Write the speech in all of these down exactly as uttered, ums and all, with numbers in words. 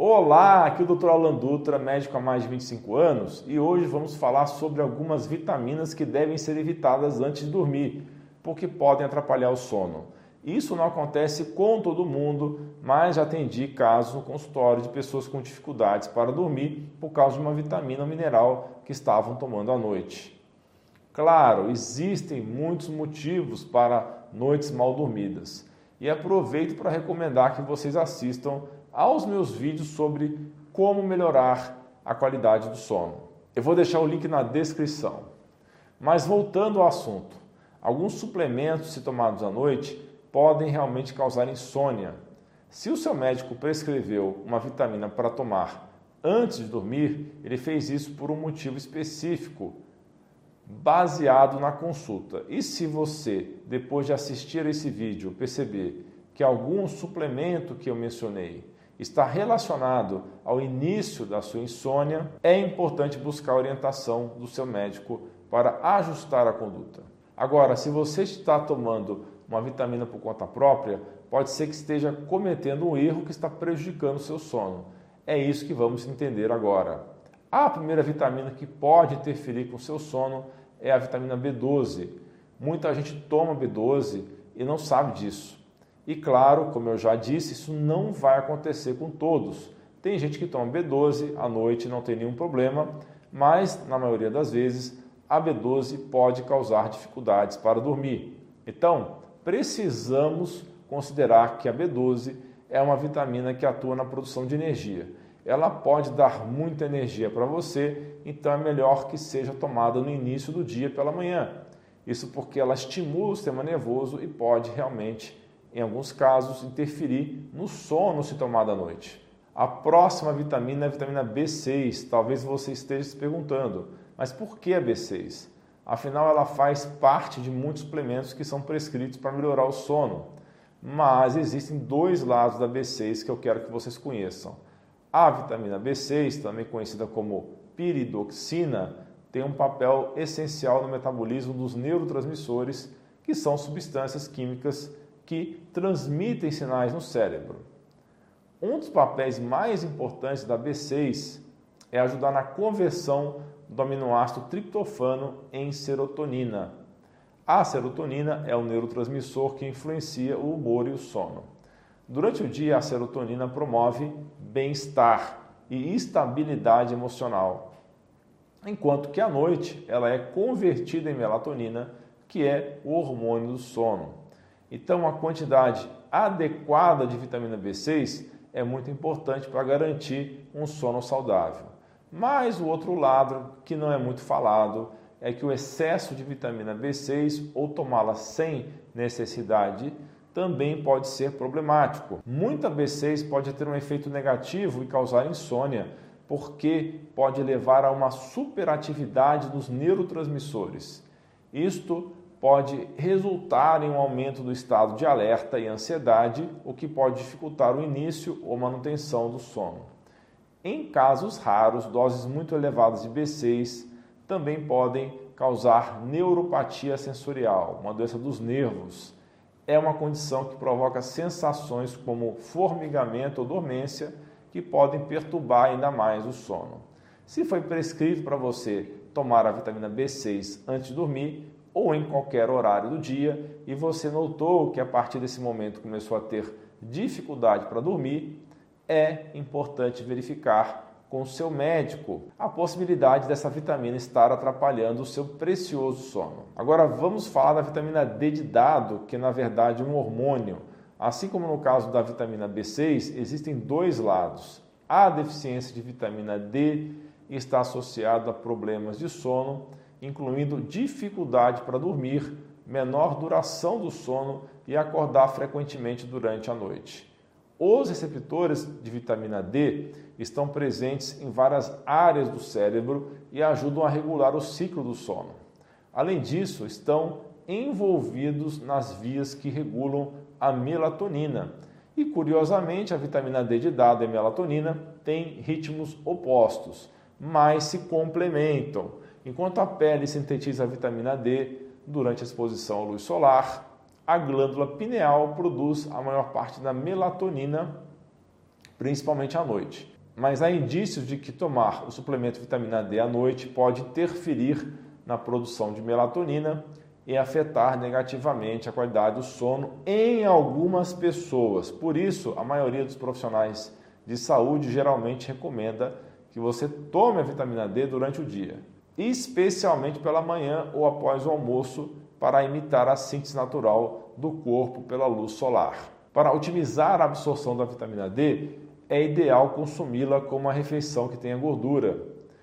Olá, aqui é o doutor Alan Dutra, médico há mais de vinte e cinco anos, e hoje vamos falar sobre algumas vitaminas que devem ser evitadas antes de dormir, porque podem atrapalhar o sono. Isso não acontece com todo mundo, mas já atendi casos no consultório de pessoas com dificuldades para dormir por causa de uma vitamina ou mineral que estavam tomando à noite. Claro, existem muitos motivos para noites mal dormidas, e aproveito para recomendar que vocês assistam aos meus vídeos sobre como melhorar a qualidade do sono. Eu vou deixar o link na descrição. Mas voltando ao assunto, alguns suplementos, se tomados à noite, podem realmente causar insônia. Se o seu médico prescreveu uma vitamina para tomar antes de dormir, ele fez isso por um motivo específico, baseado na consulta. E se você, depois de assistir esse vídeo, perceber que algum suplemento que eu mencionei está relacionado ao início da sua insônia, é importante buscar a orientação do seu médico para ajustar a conduta. Agora, se você está tomando uma vitamina por conta própria, pode ser que esteja cometendo um erro que está prejudicando o seu sono. É isso que vamos entender agora. A primeira vitamina que pode interferir com o seu sono é a vitamina B doze. Muita gente toma B doze e não sabe disso. E claro, como eu já disse, isso não vai acontecer com todos. Tem gente que toma B doze à noite e não tem nenhum problema, mas na maioria das vezes a B doze pode causar dificuldades para dormir. Então, precisamos considerar que a B doze é uma vitamina que atua na produção de energia. Ela pode dar muita energia para você, então é melhor que seja tomada no início do dia pela manhã. Isso porque ela estimula o sistema nervoso e pode realmente, em alguns casos, interferir no sono se tomada à noite. A próxima vitamina é a vitamina B seis. Talvez você esteja se perguntando, mas por que a B seis? Afinal, ela faz parte de muitos suplementos que são prescritos para melhorar o sono. Mas existem dois lados da B seis que eu quero que vocês conheçam. A vitamina B seis, também conhecida como piridoxina, tem um papel essencial no metabolismo dos neurotransmissores, que são substâncias químicas que transmitem sinais no cérebro. Um dos papéis mais importantes da B seis é ajudar na conversão do aminoácido triptofano em serotonina. A serotonina é o neurotransmissor que influencia o humor e o sono. Durante o dia, a serotonina promove bem-estar e estabilidade emocional, enquanto que à noite ela é convertida em melatonina, que é o hormônio do sono. Então, a quantidade adequada de vitamina B seis é muito importante para garantir um sono saudável. Mas o outro lado, que não é muito falado, é que o excesso de vitamina B seis ou tomá-la sem necessidade também pode ser problemático. Muita B seis pode ter um efeito negativo e causar insônia, porque pode levar a uma superatividade dos neurotransmissores. Isto pode resultar em um aumento do estado de alerta e ansiedade, o que pode dificultar o início ou manutenção do sono. Em casos raros, doses muito elevadas de B seis também podem causar neuropatia sensorial, uma doença dos nervos. É uma condição que provoca sensações como formigamento ou dormência que podem perturbar ainda mais o sono. Se foi prescrito para você tomar a vitamina B seis antes de dormir, ou em qualquer horário do dia, e você notou que a partir desse momento começou a ter dificuldade para dormir, é importante verificar com o seu médico a possibilidade dessa vitamina estar atrapalhando o seu precioso sono. Agora vamos falar da vitamina D de dado, que na verdade é um hormônio. Assim como no caso da vitamina B seis, existem dois lados. A deficiência de vitamina D está associada a problemas de sono, incluindo dificuldade para dormir, menor duração do sono e acordar frequentemente durante a noite. Os receptores de vitamina D estão presentes em várias áreas do cérebro e ajudam a regular o ciclo do sono. Além disso, estão envolvidos nas vias que regulam a melatonina. E, curiosamente, a vitamina D de dado e a melatonina têm ritmos opostos, mas se complementam. Enquanto a pele sintetiza a vitamina D durante a exposição à luz solar, a glândula pineal produz a maior parte da melatonina, principalmente à noite. mas há indícios de que tomar o suplemento vitamina D à noite pode interferir na produção de melatonina e afetar negativamente a qualidade do sono em algumas pessoas. Por isso, a maioria dos profissionais de saúde geralmente recomenda que você tome a vitamina D durante o dia, especialmente pela manhã ou após o almoço, para imitar a síntese natural do corpo pela luz solar. Para otimizar a absorção da vitamina D, é ideal consumi-la com uma refeição que tenha gordura,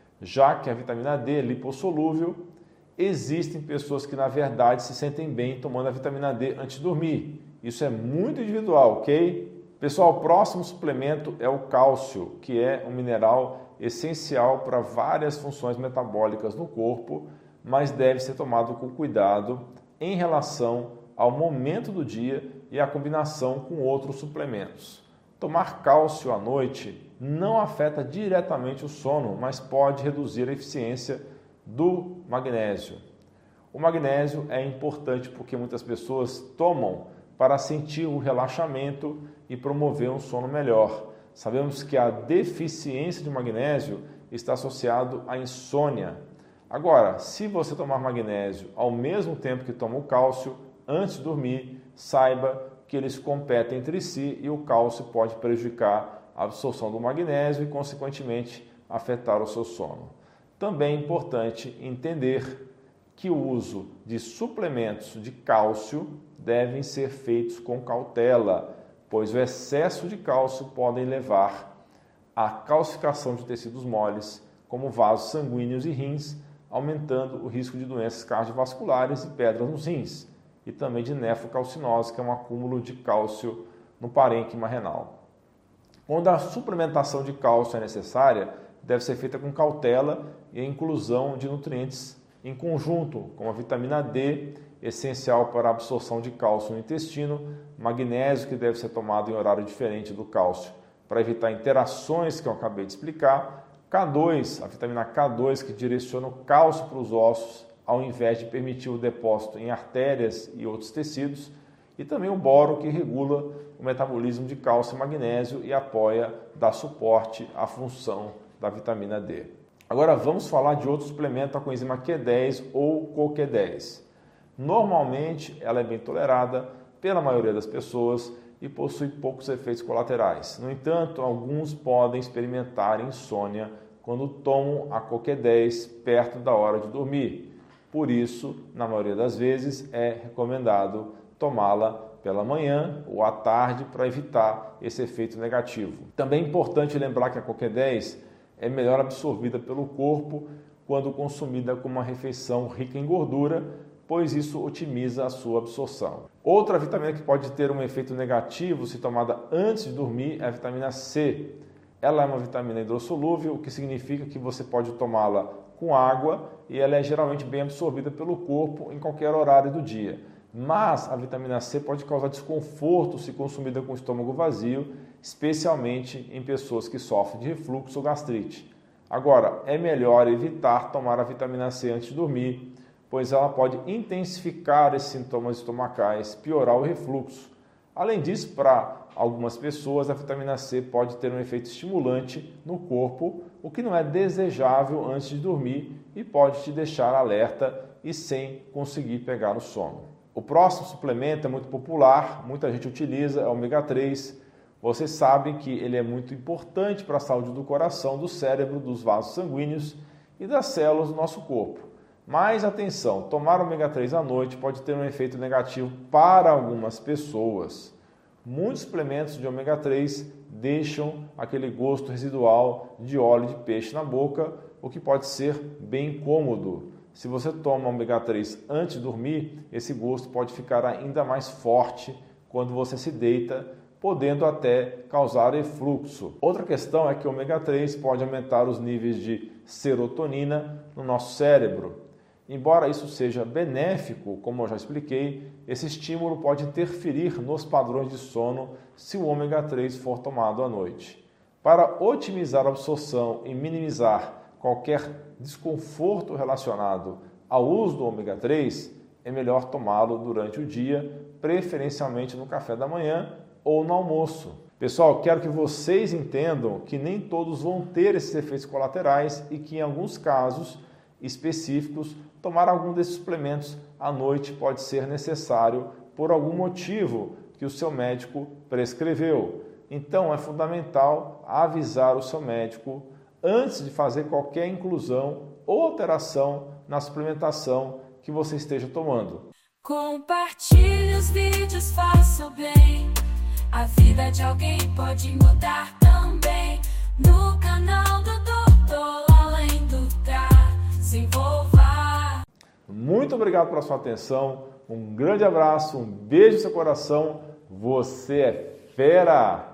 já que a vitamina D é lipossolúvel. Existem pessoas que, na verdade, se sentem bem tomando a vitamina D antes de dormir. Isso é muito individual, ok? Pessoal, o próximo suplemento é o cálcio, que é um mineral essencial para várias funções metabólicas no corpo, mas deve ser tomado com cuidado em relação ao momento do dia e a combinação com outros suplementos. Tomar cálcio à noite não afeta diretamente o sono, mas pode reduzir a eficiência do magnésio. O magnésio é importante porque muitas pessoas tomam para sentir o relaxamento e promover um sono melhor. Sabemos que a deficiência de magnésio está associado à insônia. Agora, se você tomar magnésio ao mesmo tempo que toma o cálcio, antes de dormir, saiba que eles competem entre si e o cálcio pode prejudicar a absorção do magnésio e, consequentemente, afetar o seu sono. Também é importante entender que o uso de suplementos de cálcio devem ser feitos com cautela, pois o excesso de cálcio pode levar à calcificação de tecidos moles, como vasos sanguíneos e rins, aumentando o risco de doenças cardiovasculares e pedras nos rins, e também de nefrocalcinose, que é um acúmulo de cálcio no parênquima renal. Quando a suplementação de cálcio é necessária, deve ser feita com cautela e a inclusão de nutrientes em conjunto, como a vitamina D, essencial para a absorção de cálcio no intestino, magnésio, que deve ser tomado em horário diferente do cálcio, para evitar interações que eu acabei de explicar, K dois, a vitamina K dois, que direciona o cálcio para os ossos, ao invés de permitir o depósito em artérias e outros tecidos, e também o boro, que regula o metabolismo de cálcio e magnésio e apoia, dá suporte à função da vitamina D. Agora vamos falar de outro suplemento, a coenzima Q dez ou C O Q dez. Normalmente ela é bem tolerada pela maioria das pessoas e possui poucos efeitos colaterais. No entanto, alguns podem experimentar insônia quando tomam a C O Q dez perto da hora de dormir. Por isso, na maioria das vezes, é recomendado tomá-la pela manhã ou à tarde para evitar esse efeito negativo. Também é importante lembrar que a C O Q dez é melhor absorvida pelo corpo quando consumida com uma refeição rica em gordura, pois isso otimiza a sua absorção. Outra vitamina que pode ter um efeito negativo se tomada antes de dormir é a vitamina C. Ela é uma vitamina hidrossolúvel, o que significa que você pode tomá-la com água e ela é geralmente bem absorvida pelo corpo em qualquer horário do dia. Mas a vitamina C pode causar desconforto se consumida com o estômago vazio, especialmente em pessoas que sofrem de refluxo ou gastrite. Agora, é melhor evitar tomar a vitamina C antes de dormir, pois ela pode intensificar esses sintomas estomacais, piorar o refluxo. Além disso, para algumas pessoas, a vitamina C pode ter um efeito estimulante no corpo, o que não é desejável antes de dormir e pode te deixar alerta e sem conseguir pegar o sono. O próximo suplemento é muito popular, muita gente utiliza, é o ômega três. Vocês sabem que ele é muito importante para a saúde do coração, do cérebro, dos vasos sanguíneos e das células do nosso corpo. Mas atenção, tomar ômega três à noite pode ter um efeito negativo para algumas pessoas. Muitos suplementos de ômega três deixam aquele gosto residual de óleo de peixe na boca, o que pode ser bem incômodo. Se você toma ômega três antes de dormir, esse gosto pode ficar ainda mais forte quando você se deita, podendo até causar refluxo. Outra questão é que o ômega três pode aumentar os níveis de serotonina no nosso cérebro. Embora isso seja benéfico, como eu já expliquei, esse estímulo pode interferir nos padrões de sono se o ômega três for tomado à noite. Para otimizar a absorção e minimizar qualquer desconforto relacionado ao uso do ômega três, é melhor tomá-lo durante o dia, preferencialmente no café da manhã ou no almoço. Pessoal, quero que vocês entendam que nem todos vão ter esses efeitos colaterais e que em alguns casos específicos, tomar algum desses suplementos à noite pode ser necessário por algum motivo que o seu médico prescreveu. Então, é fundamental avisar o seu médico antes de fazer qualquer inclusão ou alteração na suplementação que você esteja tomando. Compartilhe os vídeos, faça o bem. A vida de alguém pode mudar também. No canal do doutor Além do Se envolva. Muito obrigado pela sua atenção. Um grande abraço, um beijo no seu coração. Você é fera!